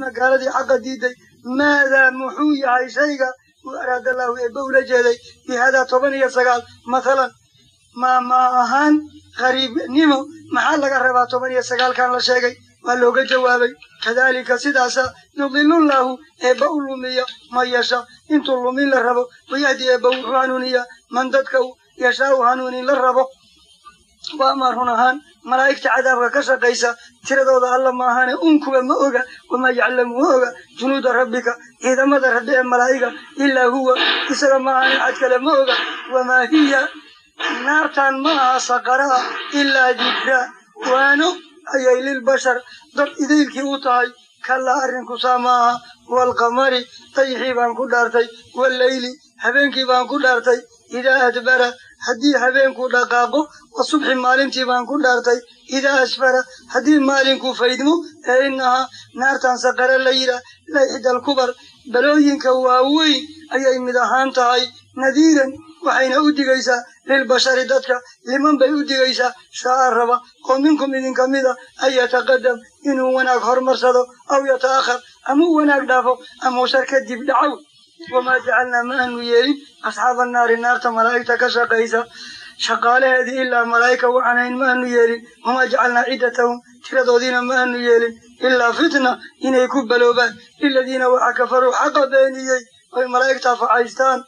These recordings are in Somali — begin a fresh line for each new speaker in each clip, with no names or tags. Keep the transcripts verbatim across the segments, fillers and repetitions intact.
مقالدي حق ديدي ماذا محوي هاي شيئا وأراد الله يبول جدي بهذا طبني سقال مثلا ما ما أهان غريب نمو محل قربا طبني سقال كان لا شيء ولو جوابي كذلك سداسا يضل الله يبول ميا ما يشاء إن طلوا من الرب ويهدي يبول عنونيا من دتكو يشاء عنوني للرب وأمرنا هان ملائكة عذابك كشقيسة تردود الله ما هان أنكم ما أوجا وما يعلموه جنود ربك إذا ما ذهب الملائكة إلا هو إسر ما هان أتكلم أوجا وما هي نار تان ما سقرا إلا ذكرى وانو أي للبشر ضر إذيك وطاي كلا أرنك ساماها والقمر طيحي بانكو دارتي والليل هبينك بانكو دارتي إذا أدبر هدي هبينكو دقاقو والصبح مالنتي بانكو دارتي إذا أسفر هدي مالنكو فيدمو إنها نار تنسقر الليلة لا إحدى الكبر بلوينك واوي أي مدهان تاي نذيرا وحين أودي قيسا للبشر دتك لمن بيودي قيسا شعر ربا ومنكم إذن كميدا أن يتقدم إنه وناك هرمرسدو أو يتأخر أمو وناك دافو أمو شركة ديب دعو وما جعلنا ما أنه يلي أصحاب النار النار ملائكة كشقيسا شقال هذه إلا ملائكة وعنين ما أنه يلي وما جعلنا عدتهم تردو دينا ما أنه يلي إلا فتنة إن يكب بلوبان الذين وحكفروا حق بينيي والملائكة فعيستان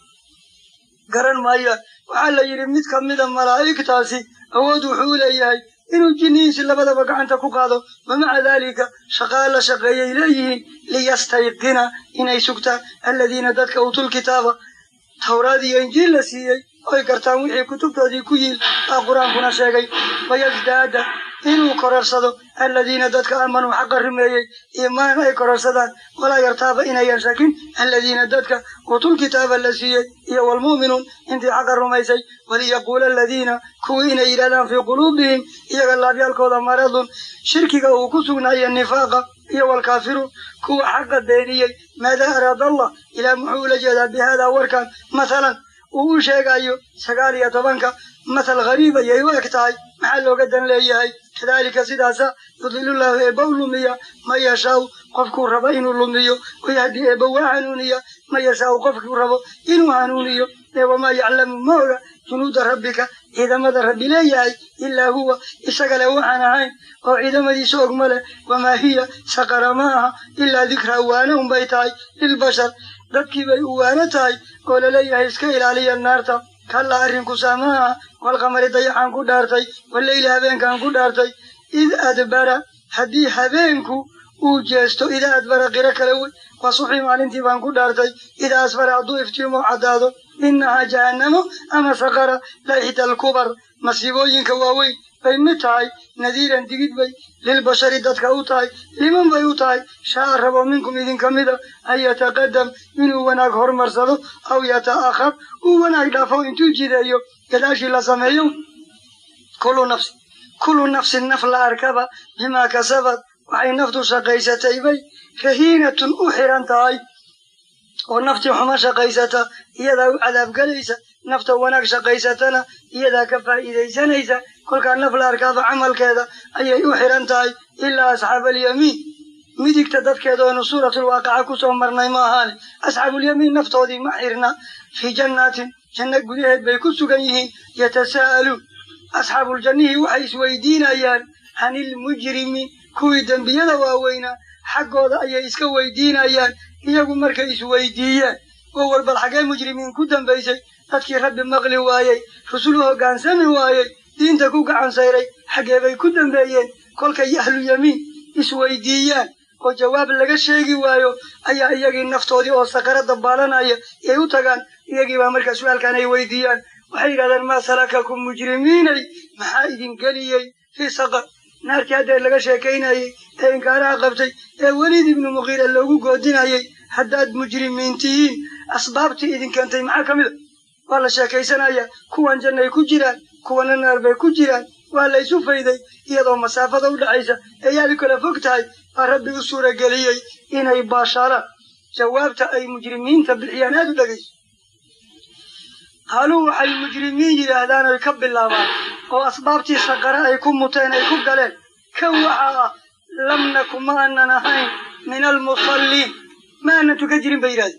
قرن مايا وعلى يرميت كمد الملائكة تاسي أودو حوليهي إنو جنيس اللي بدأ بقى عنك قادو ومع ذلك شقال شقي إليه ليستيقن إن يسكت الذين ددك أوتوا الكتاب توراة إنجيل لسيي أي كرتان وحي كتب تودي كيل القرآن كنا شاقي ويزداد إنو كررصدو الذين ددك آمنوا حق الرميي إيمان أي كررصدان ولا يرتاب إن ينشكين الذين ددك أوتوا الكتاب لسيي والمؤمنون انت حق الرميسي وليقول الذين كوين إيرادان في قلوبهم إيا الله بيالكوض مرض شركك وكسونا إيا النفاق إيا والكافرون كو حق الدينيي ماذا أراد الله إلى محول جدا بهذا وركان مثلا وشيء أيو سقالية طبنك مثل غريبة يواكتاي محلو قدن ليهي كذلك سداسا يضل الله يبول ميا ما يشاء قفكو ربين اللميو ويهدي يبوا عنونيا ما يشاء قفكو ربو إنو عنونيو وما يعلم مولا جنود ربك إذا ما ذهب إليه إلا هو إسقل وعنا عين وإذا ما دي سوق ملا وما هي سقر معها إلا ذكر وانهم بيتاي للبشر ذكي بيوانتاي قول لي إسكيل علي النار كلا أرنكو ساماها والقمر ضيحانكو دارتي والليل هبينكانكو دارتي إذ أدبر حدي هبينكو وجستو إذا أدبر غيرك لوي وصحي مالنتي بانكو دارتي إذا أسفر عدو افتيمو عدادو إنها جهنم أما سقر لإحدى الكبر مصيبوين كواوي فإمتاي نذيرا دقيت بي للبشر دتك أوتاي لمن بيوتاي شاء رب منكم إذن كمدا أن يتقدم إنه وناك هرمرسدو أو يتأخر وناك دافو إنتو جيدايو كداشي لسمعيو كل نفس كل نفس النفل أركبة بما كسبت وحي نفط شقيستي بي رهينة أحرنتاي ونفتي حما شقيستا إيدا عذاب قليسا نفط وناك شقيستنا إيدا كفا إيدا سنيسا كل كان نفل أركاب عمل كذا أي أحرنتاي إلا أصحاب اليمين ميديك تدف كذا ونصورة الواقع كسوم مرنا ماهان أصحاب اليمين نفتو دي محرنا في جنات جنة قديهت بيكسو قنيه يتساءلون أصحاب الجنة وحيس ويدين أيان عن المجرمين كوي دنبيا واوينا حقو ذا أي إسكو ويدين أيان إياقو مركز ويديان وهو البالحقاء مجرمين كدن بيسي تذكي رب مغلي وايي رسوله قان سمي وايي دين تكوك عن سيري حقا بي كدن بيين كل كي أهل يمين إسويديان وجواب لغا شيغي وايو أي إياقي النفتو دي وصقر الدبالان أي إيو تغان إياقي بامركز سؤال كان يويديان وحيرا ما سلككم مجرمين محايدين قليي في صقر نارك هذا لغا شيكين أي إن كان عقبتي وليد بن مغير اللوغو قودين أي حداد مجرمين تيين أسبابتي إذن كانت معاك مذا والله شاكيسان أي كوان جنة يكو جيران كوان النار بيكو جيران والله يسوف إذي إيضا مسافة دولة عيسى إيالي كلا فوقتهاي ربي السورة قليي إنهي باشارة جوابت أي مجرمين تبالعيانات لغيس قالوا وحي المجرمين يلهدان يكب الله وأسبابتي سقراء يكون متين يكون قليل كوحا لم نكن ما أننا هين min almusalliin ma aanan tukan jirin bay yidhahdeen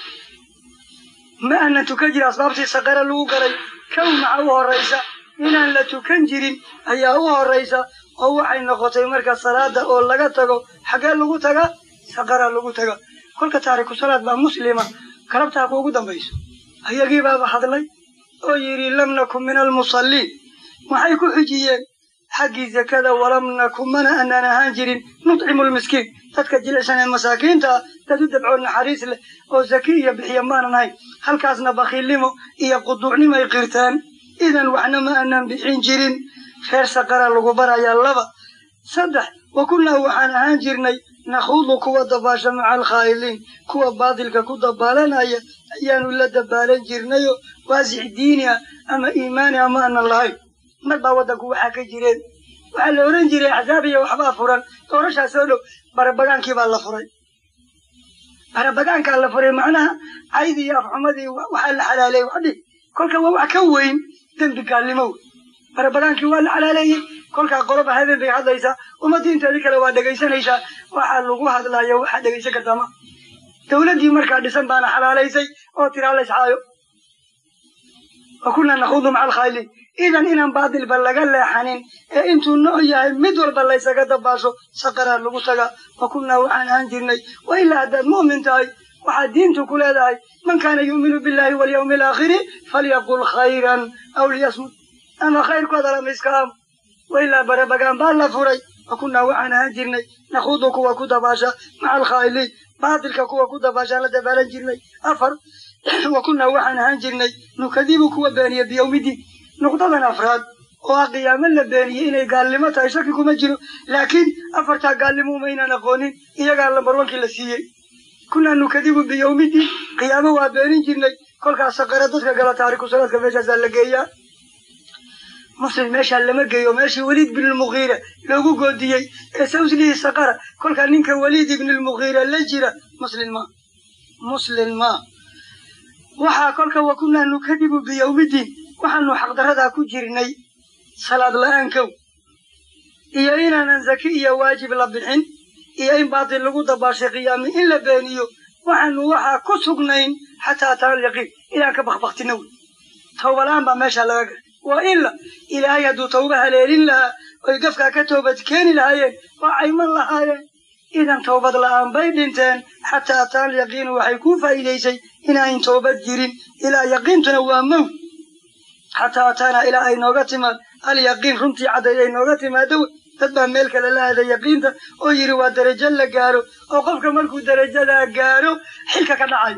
ma aanan tukan jirin asbaabtii saqara lagu galay kow maxa u horraysa inaan la tukan jirin ayaa u horraysa oo waxay noqotay marka salaada oo laga tago xaggee lagu taga saqara lagu taga kolka taariku salaad baa muslima galabtaa kuugu dambayso ayagii baaba hadlay oo yidhi lam nakun min almusalliin waxay ku xujiyeen xaggii zakada walam nakun mana aanaan ahaan jirin nudcimu lmiskiin dadka jilicsan ee masaakiinta ah dad u dabcoon naxariis leh oo zaki iyo bixiya maanan ahayn halkaasna bakiilnimo iyo quduucnimo ay qirtaan idan waxna ma aanaan bixin jirin reer saqara lagu barayaa laba saddex wa kunnaa waxaan ahaan jirnay nakhuudu kuwa dabaasha maca alkhaa'iliin kuwa baadilka ku dabaalanaya ayaanu la dabaalan jirnayo waasic diini ah ama iimaani ah ma aanan lahayn mar baa waddanku waxaa ka jireen waxaa la odhan jiray axsaab iyo waxbaa furan doorashaa soo dhow barabagaankii baa la furay barabagaankaa la furay macnaha caydii iyo afxumadii waxaa la xalaaleeyey wax dhig kolka waa wax ka weyn dembi gaalnimo wey barabagaankii waa la xalaaleeyey kolkaa qoloba habeen bay hadlaysaa ummaddii inteedii kale waa dhegaysanaysaa waxaa lagu hadlaya waxaa dhegaysan kartaa ma dawladdii markaa dhisan baana xalaalaysay oo tiraa laysxaayo wa kunnaa nakhuudu maca alkhaa'iliin idan inaan baadilba laga leexanin ee intuu nooc yahay mid walba laysaga dabaasho saqaraa lagu taga wa kunnaa waxaan ahaan jirnay wa ilaa haddaad mu'min tahay waxaad diintu ku leedahay man kaana yu'minu billahi walyawmi alaakhiri falyaqul khayran aw liyasmut ama khayrkooda lama iska aamo wa ilaa barabagaan baa la furay wa kunnaa waxaan ahaan jirnay nakhuudu kuwa ku dabaasha maca alkhaa'iliin baadilka kuwa ku dabaashaan la dabaalan jirnay afar wa kunnaa waxaan ahaan jirnay nukadibu kuwa beeniya biyawmidiin nuqdadan afraad oo ah qiyaamo la beeniyey inay gaalnimo tahay shaki kuma jiro laakiin afartaa gaalnimo umaynaan aqoonin iyagaa lambarwankii la siiyey kunnaa nukadibu biyawmidiin qiyaamo waa beenin jirnay kolkaas saqara dadka gala taariku salaadka meeshaasaa la geeyaa muslim meeshaa lama geeyo meeshii waliid ibnulmughiira loogu goodiyey ee sawslihii saqara kolkaa ninka waliid ibnulmughiira la jira muslim ma muslim ma waxaa kolka wa kunnaa nukadibu biyawmidiin waxaanu xaqdaradaa ku jirnay salaad la-aan kow iyo inaanan zaki iyo waajib la bixin iyo in baatil lagu dabaashay qiyaami in la beeniyo waxaanu waxaa ku sugnayn xataa ataana alyaqiin ilaan ka bakbaktina wey tawbalaan baa meeshaa laga garay waa ila ilaahay hadduu tawba haleelin lahaa oy gafkaa ka toobad keeni lahaayeen waa cayman lahaayeen idan tawbad la'aan bay dhinteen xataa ataana alyaqiinu waxay ku faa'iidaysay inaayn toobad jirin ilaa yaqiintuna waa mow xataa ataana ilaa ay nooga timaad alyaqiin runtii cadday ay nooga timaado wey dad baa meel kale la aaday yaqiinta oo yidhi waa darajo la gaaro oo qofka markuu darajadaa gaaro xilka ka dhacayo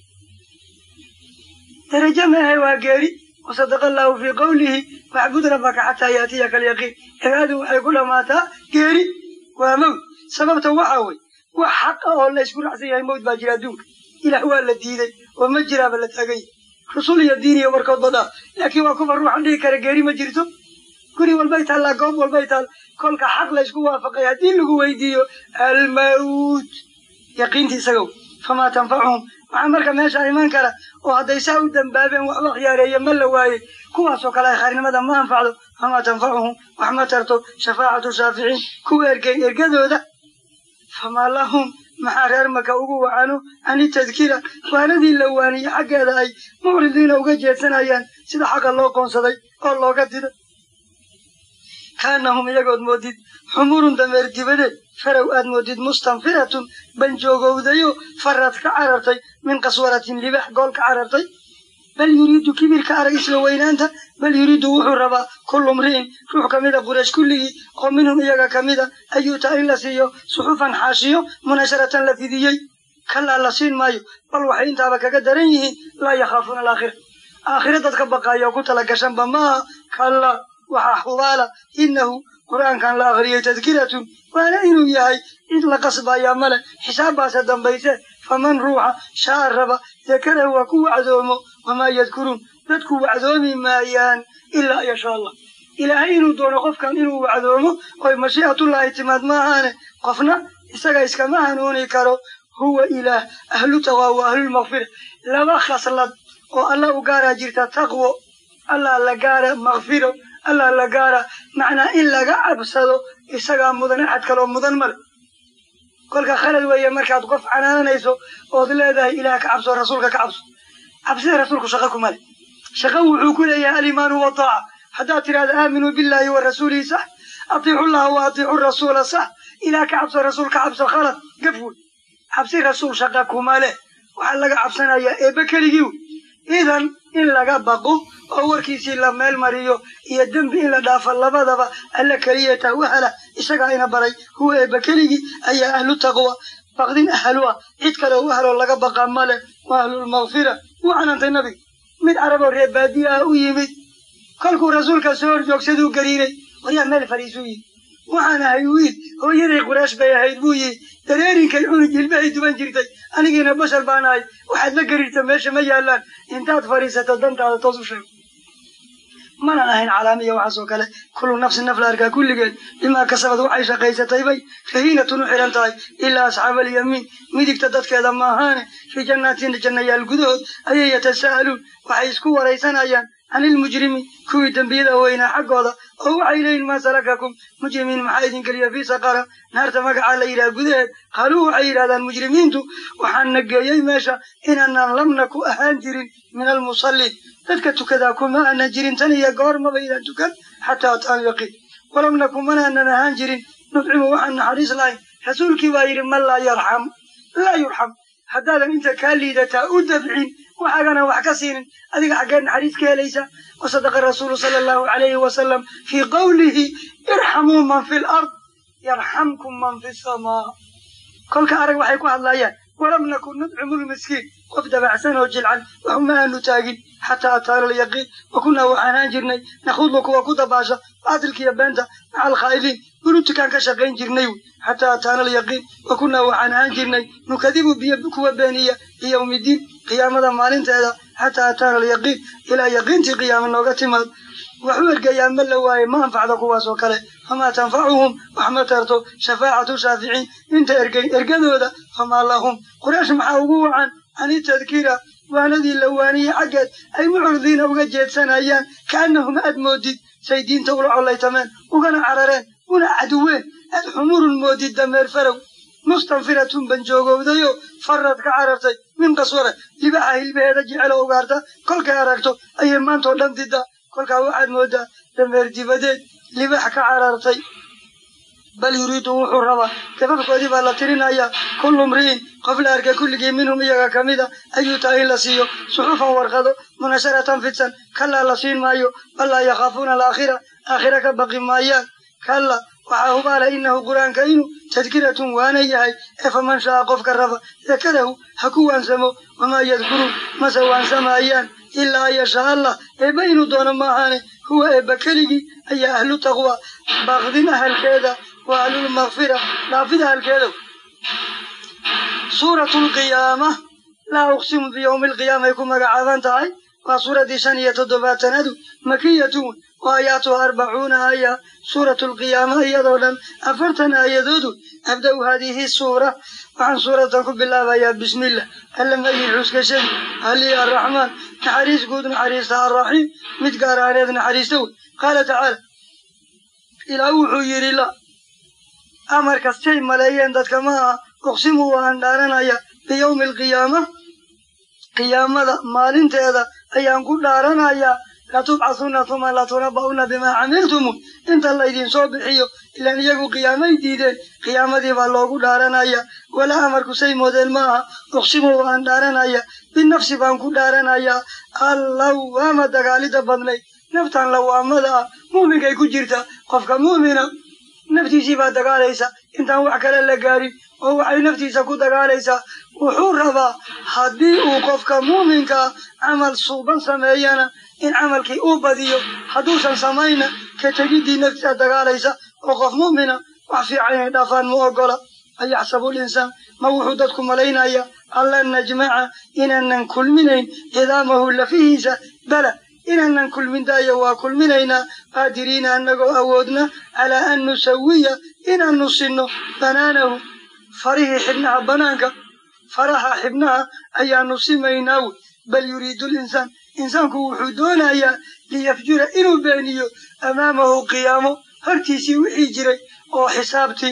darajo maahe waa geeri wasadaqa allaahu fii qawlihi waxbud rabbaka xataa yaatiyaka alyaqiin cibaadu waxay ku dhammaataa geeri waa mawd sababta waxaa wey wax xaqa oo laysku raacsan yahay mawd baa jira adduunka ilaah waa la diiday oo ma jiraaba la taagay rusul iyo diin iyo warkood badaa laakiin waa kufa ruuxan dhihi kara geeri ma jirto guri walbay taallaa goob walbay taal kolka xaq laysku waafaqay haddii lagu weydiiyo almawt yaqiintii isagow famaa tanfacuhum waxaa marka meesha iman kara oo hadday saa u dambaabeen waxba khiyaareeye ma la waaye kuwaasoo kale ay khaarinimada ma anfacdo famaa tanfacuhum wax ma tarto shafaacatu shaaficiin kuwa ergey ergadooda famaa lahum maxaa reer maka ugu wacano cani tadkira waanadii la waaniye xaggeeda ay mucridiina uga jeedsanayaan sida xaqa loo qoonsaday oo looga diday kaanahum iyagood moodid xumurun dameer dibadeed farow aad moodid mustanfiratun banjoogowdayo farad ka carartay min qaswaratin libax gool ka carartay bal yuriidu kibirka arag isla weynaanta bal yuriidu wuxuu rabaa kullu mri'in ruux ka mida quraysh kulligii oo minhum iyaga ka mida ayuuta in la siiyo suxufan xaashiyo munasharatan la fidiyey kalaa la siin maayo bal waxay intaaba kaga daran yihiin laa yakhaafuuna alaakhira aakhira dadka baqaaya oo ku tala gashanba maaha kalaa waxaa xubaala innahu qur'aankan la akhriyey tadkiratun waana inuu yahay cid la qasbayaa male xisaabbaasa dambayse faman ruuxa shaa raba dakarahu waa ku wacdoomo wamaa yadkuruun dadku wacdoomi maayaan ilaa yashaa allah ilaahay inuu doono qofkan inuu wacdoomo oy mashiicatullaahi timaad maahaane qofna isaga iskama hanuuni karo huwa ilaah ahlu taqwa wa ahlulmakfira laba khaslad oo alla u gaaraa jirta taqwo allah la gaara makfiro allah la gaara macnaa in laga cabsado isagaa mudan axad kaloo mudan male كل خلل ويا مركز قف عنانا نيسو وذلذا إلى كعبس رسولك كعبس عبس رسولك شقاكم مالي شقوا كل يا الإيمان والطاعة حتى ترى آمنوا بالله ورسوله صح أطيعوا الله وأطيعوا الرسول صح إلى كعبس رسولك عبس خلط قفوا عبس رسول شقاكم مالي وحلق عبسنا يا إبكريو إذن إن لقى بقو أو كيسي لما المريو يدم إلا دافع لبضبا ألا كريتا وهلا إساقا بري هو إبكريو أي أهل التقوى فقدين أهلها إتكالوا وهلا لقى بقى مالي وأهل المغفرة وعنانت النبي من عرب الربادية ويمد كلكو رسولك سور جوكسدو قريني وريا مال فريسوي وعنا هيويد هو يري قراش بيا هيدبوي تريرين كيعون جلبه دوان جريتي أنا جينا بشر باناي وحد لقريتا ماشي ميالان انتاد فريسة تدنت على توصف ما أنا هين عالمية وحسوك له كل نفس النفل أركا كل جل بما كسبت وعيشة قيسة طيبي فهينة نحران طيب إلا أصحاب اليمين ميدك تدت كذا ما هاني في جنات الجنة القدود أي يتساءلون وحيسكوا وريسان أيان عن المجرمين كوي تنبيذ وين حق هذا أو عيلين ما سلككم مجرمين محايدين كليا في سقارة نار تمك على إلى قدود قالوا عيل هذا المجرمين تو وحنق يي ماشا إننا لم نكن أهانجر من المصلين تذكرت كذا كما أن جرين تاني قار ما بين تكن حتى أتان يقين ولم نكن من أننا هانجر نطعم وحن حريص لاين حسول كبير من لا يرحم لا يرحم حتى لم أنت كالي ذا أدبعين وحقنا وحكسين هذه حقنا حريص كليس وصدق الرسول صلى الله عليه وسلم في قوله ارحموا من في الأرض يرحمكم من في السماء كل كأرق وحيكون الله ولم نكن ندعم المسكين وفد بعسنا وجلعا وهم أهل تاجين حتى أتانا اليقين وكنا وحنان جرني نخوض لك وكودا باشا بعد الكيبانتا مع الخائلين قلت كان كشقين جرني حتى أتانا اليقين وكنا وحنان جرني نكذب بيبك وبانية يوم الدين قيامة مالين هذا حتى أتانا اليقين إلى يقينتي قيام النوغة مال وحوى القيام من لواي ما انفع ذكواس وكله فما تنفعهم وحما ترتو شفاعة شافعين انت ارقين ارقدوا ذا فما لهم قراش محاوقوا عن عن التذكيرة وانذي اللوانية عقد أي معرضين وقجيت سنايان كأنهم أدمودد سيدين تولعوا الله تمان وقنا عررين ونا عدوين الحمور المودد دمير فرو مستنفرة بنجوغو ذيو فرد كعررتي من قصورة لبعاه البهدة جعله وقارته كل كاركتو أي مانتو لم تدا كل كواحد مودا دمير دبدت لبعاه كعررتي بل يريدوا حرما كيف قديم الله ترينا يا كل امرئ قبل أرك كل جيم منهم يا كميدا أي تاين لسيو صحفا ورقدوا منشرة فتن كلا لسين مايو بل يخافون الآخرة آخرة كبقي مايا كلا وعهب على إنه قرآن كائن تذكرة وانياي فمن شاء قف كرفا ذكره حكوا سمو وما يذكرون ما سوى سمايان إلا يشاء الله يبين دون ما هو بكري أي أهل التقوى باغذين أهل كذا وأهل المغفرة نافذها الكذب سورة القيامة لا أقسم بيوم القيامة يكون مقعبان تعي وسورة شانية الدبات ندو مكية وآياتها أربعون آية سورة القيامة هي دولا أفرتنا آية دودو أبدأ هذه السورة وعن سورة تنكب بالله ويا بسم الله ألم أي حسك شد علي الرحمن نحريس قود نحريس الرحيم متقار عليه نحريس دول قال تعالى إلى وحي الله أمر كستين ملايين ذات كما أقسموا وأن دارنا بيوم القيامة قيامة مالين تهذا أيام كل دارنا لا تبعثون ثم لا تنبؤون بما عملتم انت الله يدين صبحيو إلا أن يقول قيامة جديدة قيامة دي بالله دارنا ولا أمر كسي موديل ما أقسموا وأن دارنا بالنفس بان كل دارنا الله وما دقالي دبني نفتن لو أمدا مؤمن كي كجرتا قفك مؤمنا نفتي سيبا دقاليسا انت هو عكلا لقاري وهو عي نفتي سكو دقاليسا وحورها حدي وقفك مؤمنك عمل صوبا سمعينا إن عملك أوبديو حدوثا سمعينا كتجدي نفتي دقاليسا وقف مؤمنا وعفي عين دافان مؤقلا أي يحسب الإنسان موحودتكم علينا يا الله نجمع إننا كل منين إذا ما هو لفيه بلى إننا كل من دايا وكل منينا قادرين أن أودنا على أن نسوي إن نصنه بنانه فريه حبنها بنانك فرح حبنها أي نصيمينه بل يريد الإنسان إنسان كوحدونا يا ليفجر إنه بانيو أمامه قيامه هرتيسي وحجري أو حسابتي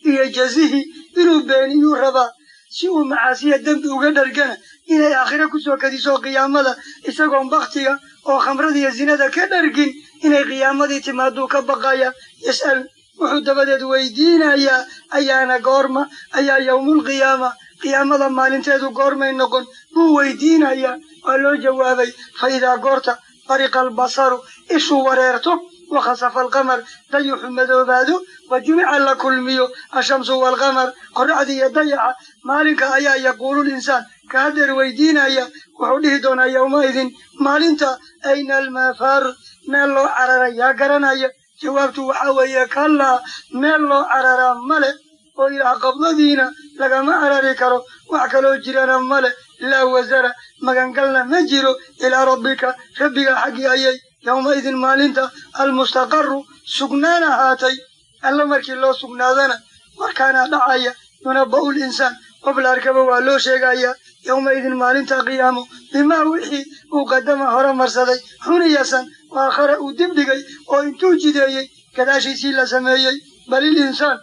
iyo jazihii inuu beeniyuu rabaa si uu macaasiya dembi uga dhargana inay aakhiro kusoo kadiso qiyaamada isagoon baktiga oo khamrada iyo zinada ka dhargin inay qiyaamadii timaaduu ka baqaya yas'alu wuxuu dabadeed weydiinayaa ayaana goorma ayaa yawmulqiyaama qiyaamada maalinteedu goormay noqon buu weydiinayaa waa loo jawaabay fa idaa goorta bariqa albasaru ishuu wareerto wakhasafa alqamar dayuxu madoobaado wa jumica la kulmiyo ashamsu waalqamar qorraxda iyo dayaxa maalinka ayaa yaquulu linsaan ka hadeer weydiinaya wuxuu dhihi doonaa yowmaidin maalinta ayna almafar meel loo cararay yaa garanaya jawaabtu waxaa weeye kallaa meel loo cararaa male oo ilaah qabdadiina lagama carari karo wax kaloo jirana male laa wasara magangalna ma jiro ilaa rabbika rabbiga xaggii ayay yowmaidin maalinta almustaqaru sugnaan ahaatay alla markii loo sugnaadana warkaana dhacaya yunaba'u linsaan qof la arkaba waa loo sheegaya yowmaidin maalinta qiyaamo bimaa wixii uu qadama hore marsaday xuniyasan waakhara uu dib dhigay oo intuu jideeyey gadaashiisii la sameeyey balil insaan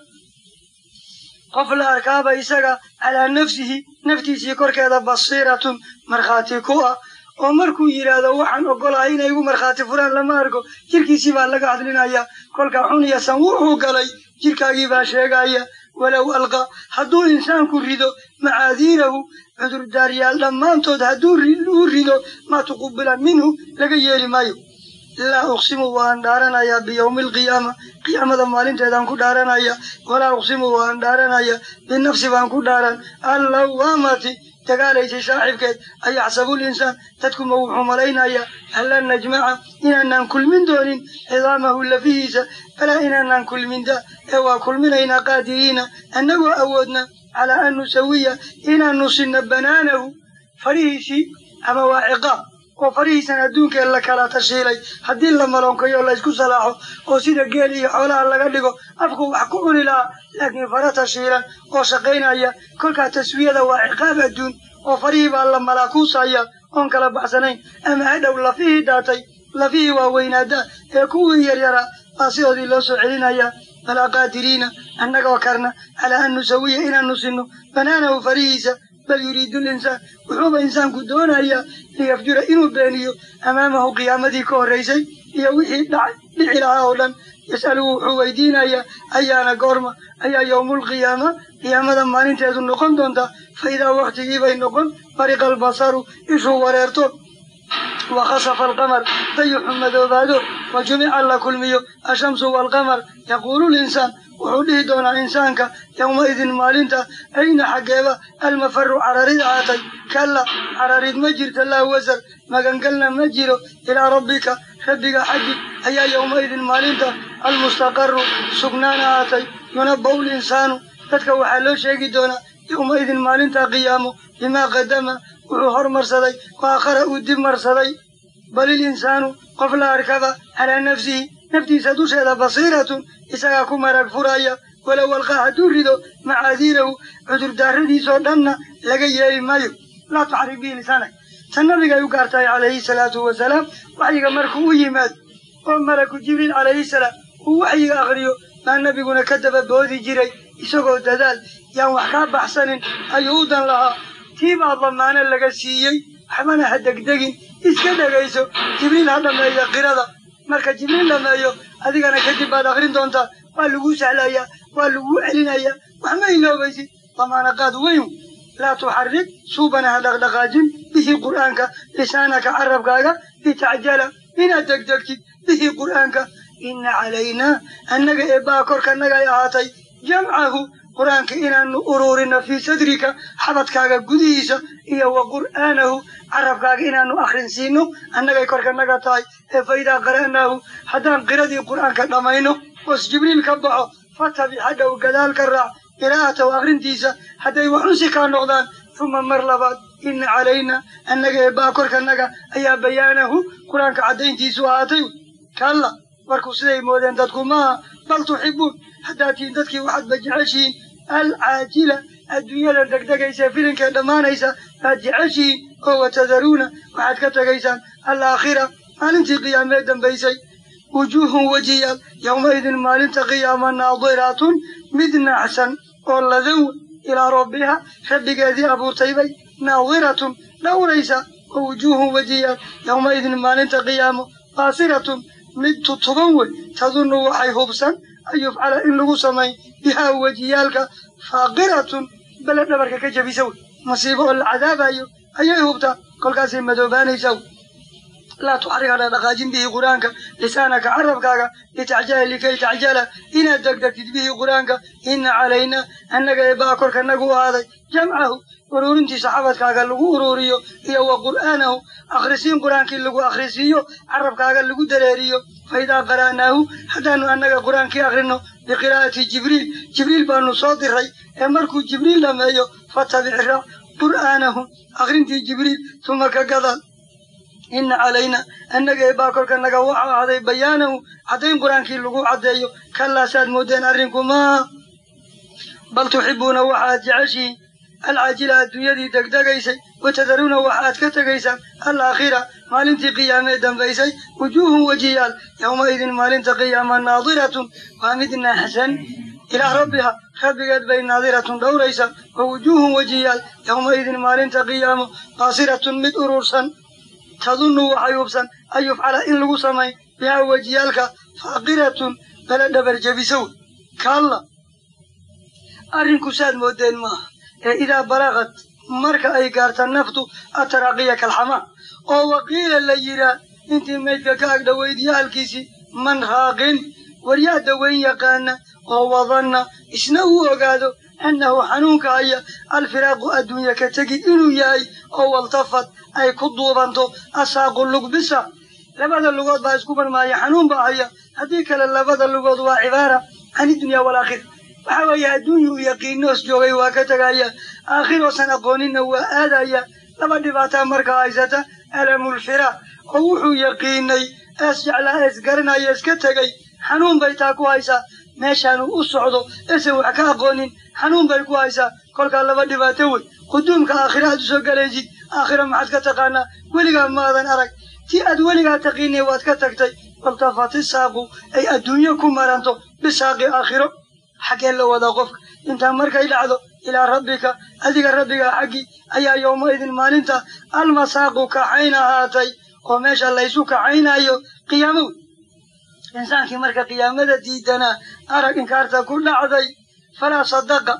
qof la arkaaba isaga calaa nafsihi naftiisii korkeeda basiiratun markhaati ku ah oo markuu yidhaahdo waxaan ogolahay inay igu markhaati furaan lama arko jirkiisii baa laga hadlinaya kolka xuniyasan wuxuu galay jirkaagii baa sheegaya walow alqa hadduu insaanku rido macaadiirahu cudurdaaryaal dhammaantood hadduu u rido maa tuqubila minhu laga yeeli maayo laa uqsimu waan dhaaranayaa biyowmi alqiyaama qiyaamada maalinteedaan ku dhaaranaya walaa uqsimu waan dhaaranaya binafsi baan ku dhaaran allawaamati dagaalaysay saaxiibkeed ayaxsabu linsaan dadkuma wuxuu malaynayaa anlan najmaca inaanaan kulmin doonin cidaamahu lafihiisa balaa inaanaan kulminda ee waa kulminaynaa qaadiriina annagoo awoodna calaa an nusawiya inaanu sinna banaanahu farihiisii ama waa ciqaab oo farihiisan adduunkee la kala tashiilay haddii la maloonkayo laysku salaaxo oo sida geel iyo xoolaha laga dhigo afku wax ku cuni lahaa laakiin fara tashiilan oo shaqaynaya kolkaa taswiyada waa ciqaab adduun oo farihii baa la malaakuusaya oon kala baxsanayn ama hadhow lafihii daatay lafihii waa weynaada ee kuwii yaryaraa baa sidoodii loo soo celinaya balaa qaadiriina annagoo karna calaa an nusawiya inaanu sinno banaanahu farihiisa bal yuriidu linsaan wuxuuba insaanku doonayaa liyafjura inuu beeniyo amaamahu qiyaamadii ka horraysay iyo wixii dhac dhici lahaa oo dhan yas'aluhu wuxuu weydiinayaa ayaana goorma ayaa yowmulqiyaama qiyaamada maalinteedu noqon doontaa fa idaa waktigiibay noqon bariqa albasaru ishuu wareerto wakhasafa alqamar dayuxu madoobaado wa jumica la kulmiyo ashamsu waalqamar yaquulu linsaan wuxuu dhihi doonaa insaanka yowmaidin maalinta ayna xaggeeba almafaru cararid ahaatay kalla cararid ma jirto laa wasar magangalna ma jiro ilaa rabbika rabbiga xaggi ayaa yowmaidin maalinta almustaqaru sugnaan ahaatay yunaba'u linsaanu dadka waxaa loo sheegi doonaa yowmaidin maalinta qiyaamo bimaa qadama wuxuu hormarsaday waakhara uu dib marsaday balil insaanu qof la arkaba calaa nafsihi naftiisa dusheeda basiiratun isagaa ku marag furaya walow alqaa hadduu rido macaadiirahu cudurdaaradiisoo dhanna laga yeeli maayo laa tuxarik bihi lisaanak tan nabigay u gaartahay calayhi salaatu wasalaam waxyiga markuu u yimaado oo malaku jibriil calayhi salaam uu waxyiga akriyo baa nabiguna ka daba boodi jiray isagoo dadaal yaan wax kaa baxsanin ayuu u dan lahaa tii baa damaano laga siiyey waxbana ha degdegin iska dhegayso jibriil ha dhammeeya qirada marka jibriil dhameeyo adigana kadib baad akrin doontaa waa laguu sahlayaa waa laguu celinayaa wax ma iloobaysid damaana qaad weyn laa tuxarik suubana ha dhaqdhaqaajin bihi qur'aanka lisaanaka carabkaaga litacjala inaad degdegtid bihi qur'aanka ina calaynaa annaga eebbaa korkanagay ahaatay jamcahu qur'aanka inaanu ururino fii sadrika xabadkaaga gudihiisa iyo wa qur'aanahu carabkaaga inaanu akrin siino annagay korkanaga tahay ee fa idaa qara'naahu haddaan qiradii qur'aanka dhammayno oos jibriil ka baxo fatabic hadhow gadaal ka raac qiraa'atahu akrintiisa hadday wax unsi kaa noqdaan uma mar labaad ina calaynaa annaga eebbaa korkanaga ayaa bayaanahu qur'aanka caddayntiisu ahaatay kalla warku siday moodeen dadku maaha bal tuxibuun haddaad tihiin dadkii waxaadba jeceshihiin alcaajila adduunyada degdegaysa filinkee dhammaanaysa baad jeceshihiin oo watadaruuna waxaad ka tegaysaan alaakhira maalintii qiyaamee dambaysay wujuuhun wejiyaal yowmaidin maalinta qiyaama naadiratun midna axsan oo ladow ilaa rabbiha rabbigeedii abuurtaybay naadiratun dhowraysa oo wujuuhun wejiyaal yowmaidin maalinta qiyaamo baasiratun mid tutuban wey tadunnu waxay hubsan an yufcala in lagu samay bihaa wejiyaalka faaqiratun bele dhabarka ka jabisa wey masiibo oo la cadaabayo ayay hubtaa kolkaasay madoobaanaysa wey laa tuxarik hadha dhaqaajin bihi qur-aanka lisaanaka carabkaaga litacjala likay tacjala inaad degdegtid bihi qur-aanka ina calaynaa annaga eebaa korkanagu ahaaday jamcahu uruurintiisa xabadkaaga lagu uruuriyo iyo wa qur'aanahu akhrisiin qur-aankii lagu akhrisiiyo carabkaaga lagu dareeriyo fa idaa qara'naahu haddaanu annaga qur-aankii akhrino biqiraa'ati jibriil jibriil baanu soo diray ee markuu jibriil dhameeyo fatabic raac qur'aanahu akhrintii jibriil tuma ka gadaal ina calayna annaga eebaa kolkanaga waxa ahaaday bayaanahu caddayn qur-aankii lagu caddeeyo kallaasaad moodeen arrinkumaa bal tuxibuuna waxaad jeceshihiin alcaajila adduunyadii degdegaysay watadaruuna waxaad ka tegaysaan alaakhira maalintii qiyaamee dambaysay wujuuhun wejiyaal yowmaidin maalinta qiyaama naadiratun waa mid naaxsan ilaa rabbiha rabbigeed bay naadiratun dhowraysa wa wujuuhun wejiyaal yowmaidin maalinta qiyaamo baasiratun mid urursan tadunnu waxay hubsan an yufcala in lagu samay bihaa wejiyaalka faaqiratun bele dhabar jebisow kaalla arrinku saad moodeen maaha ee idaa balaqad marka ay gaarta naftu ataraaqiya kalxamaa oo waqiila la yihaa intii maydka ka ag dhoweyd yaalkiisii man raaqin waryaa daweyn yaqaana oo wadanna isna uu ogaado annahu xanuunka haya alfiraaqu adduunya ka tegid inuu yahay oo waltafad ay ku duubanto asaaqu lugbisa labada lugood baa isku barmaaya xanuun baa haya haddii kale labada lugood waa cibaara can iddunya walaakhira waxa weeye adduunya uu yaqiinoos joogay waa ka tegaya aakhiroosan aqooninna waa aadaya laba dhibaataa markaa haysata alamulfiraaq oo wuxuu yaqiinay ees jeclaa ees garanaya iska tegay xanuun bay taa ku haysaa meeshaanu u socdo eesan wax ka aqoonin xanuun bay ku haysaa kolkaa laba dhibaato wey quduumka aakhira aad usoo galaysid aakhira maxaad ka taqaanaa weligaa maadan arag tii aad weligaa taqiinay waad ka tagtay waltafati saaqu ay adduunyo ku maranto bisaaqi aakhiro xaggee la wadaa qofka intaa markay dhacdo ilaa rabbika adiga rabbigaa xaggii ayaa yowmaidin maalinta almasaaqu kaxayn ahaatay oo meesha laysu kaxaynayo qiyaamo wey insaankii marka qiyaamada diidanaa arag inkaarta ku dhacday falaa sadaqa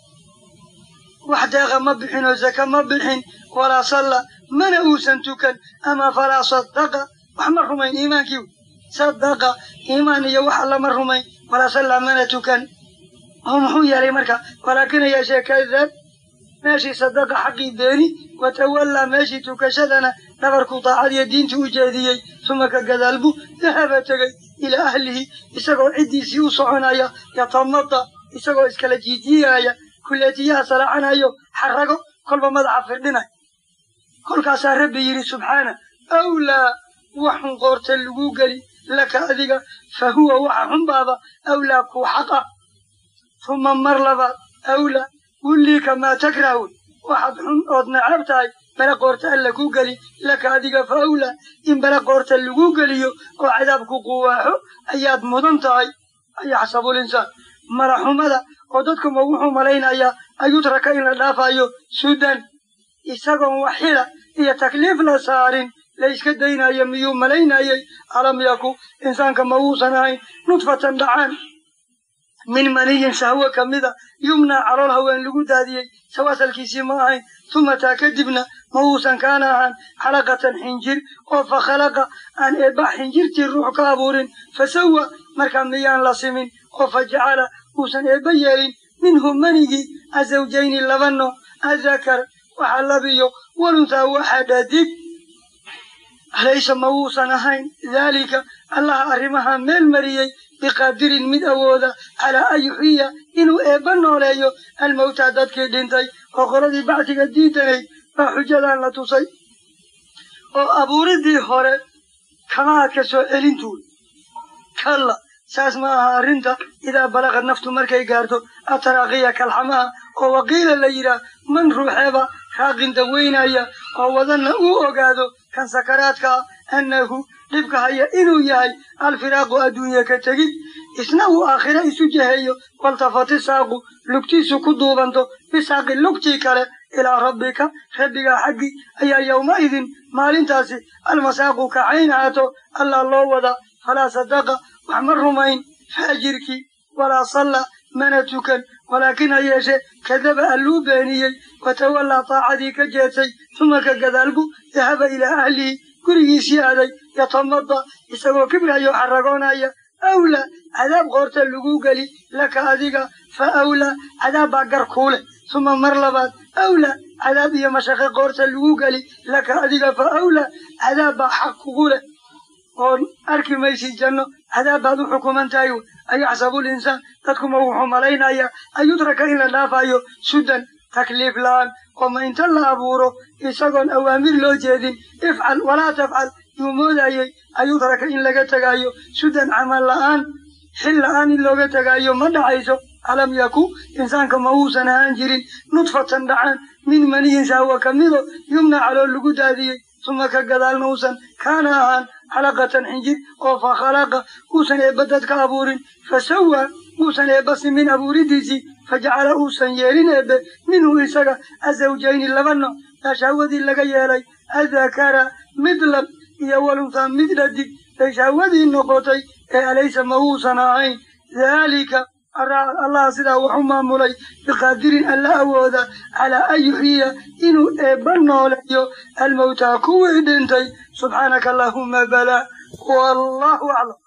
wax deeqa ma bixin oo zaka ma bixin walaa salla mana uusan tukan ama falaa sadaqa wax ma rumayn iimaankii wey sadaqa iimaan iyo wax lama rumayn walaa salla mana tukan oo muxuu yeelay marka walaakina yeeshee kadab meeshii sadaqa xaqii beeni watawallaa meeshii tukashadana dhabarku daacad iyo diintii u jeediyey suma ka gadaalbu dahaba tegey ilaa ahlihi isagoo ciddiisii u soconaya yatamada isagoo iskala jiijiyaaya kuleetiyaha salaacanayo xarago kolba madaxa firdhinay kolkaasaa rabbi yidhi subxaana awlaa waxun qoorta lagu geli laka adiga fa huwa waxa xunbaaba awlaa kuu xaq ah uma mar labaad awlaa wulliika maa takrahu waxaad xun ood nacab tahay bala qoorta alla ku geli laka adiga fa awlaa in bala qoorta lagu geliyo oo cadaabku quwaaxo ayaad mudan tahay ayaxsabul insaan maraxumada oo dadkuma wuxuu malaynayaa ayudraka in la dhaafayo sudan isagoon waxila iyo takliif la saarin la iska daynayo miyuu malaynayay alam yaku insaanka ma wuusan ahayn nudfatan dhacaan min maniyin sahwo ka mida yumnaa calool haween lagu daadiyey sawaasalkiisii ma ahayn uma taa kadibna ma uusan kaana ahaan xalaqatan xinjir oo fa khalaqa aan eebba xinjirtii ruux ka abuurin fa sawa markaa miyaan la simin oo fa jacala uusan eebba yeelin minhu manigii azawjayni laba nooc adakar waxa labiyo waluntaa waxaa dhaadig alaysa ma wuusan ahayn daalika allaha arrimaha meel mariyey biqaadirin mid awooda calaa an yuxyiya inuu eebba nooleeyo almawtaa dadkii dhintay oo qoladii bacdiga diidanayd baa xujadan la tusay oo abuuridii hore kama aad ka soo celintuun kalla saas ma aha arrinta idaa balaqad naftu markay gaarto ataraaqiya kalxamaha oo waqiila la yidhaah man ruuxeeba raaqin daweynaya oo wadanna uu ogaado kan sakaraadkaa annahu dhibka haya inuu yahay alfiraaqu adduunya ka tegid إثناء آخرة إسجهيو والتفت الساق لكتي سكدو بنتو بساق لكتي كلا إلى ربك ربك حقي أي يومئذ مالين تاسي المساق كعيناتو الله الله ودا فلا صدق وعمر رمين فاجرك ولا صلى منتك ولكن يشاء كذب اللوباني وتولى طاعتي كجاتي ثم كذلك ذهب إلى أهله كل سيادي يتمضى يسوى كبرها يحرقون أولى عذاب غورت اللقوقلي لك أذيك فأولى عذاب أقر كوله ثم مرلبات أولى عذاب يمشق غورت اللقوقلي لك أذيك فأولى عذاب حق كوله أركي ميسي الجنة عذاب هذا حكومة تايو أي يحسب الإنسان تدكم وحوم علينا أي يترك إلا لا فايو سدا تكليف لان وما انت الله أبوره يساقون أوامر لو جيدين افعل ولا تفعل يومود أي يترك إلا قتقايو سدا عمل لان حل لان لو قتقايو من عيسو ألم يكو إنسان كموسى نهانجرين نطفة دعان من من ينسى وكمله يمنع على اللقود هذه ثم كقدال موسى كان عن حلقة حنجر وفخلق موسى يبدد كابور فسوى موسى يبص من أبور ديسي فجعل موسى يرين منه إساق الزوجين اللبن تشاوذ لك يالي الذكر مثل يولوثا مثل الدك تشاوذ النقطي أليس موسى عين ذلك الله سيدا وحما مولاي بقادر ألا أوذا على أي حية إنو إبنو ليو الموتى كوه دنتي سبحانك اللهم بلا والله أعلم.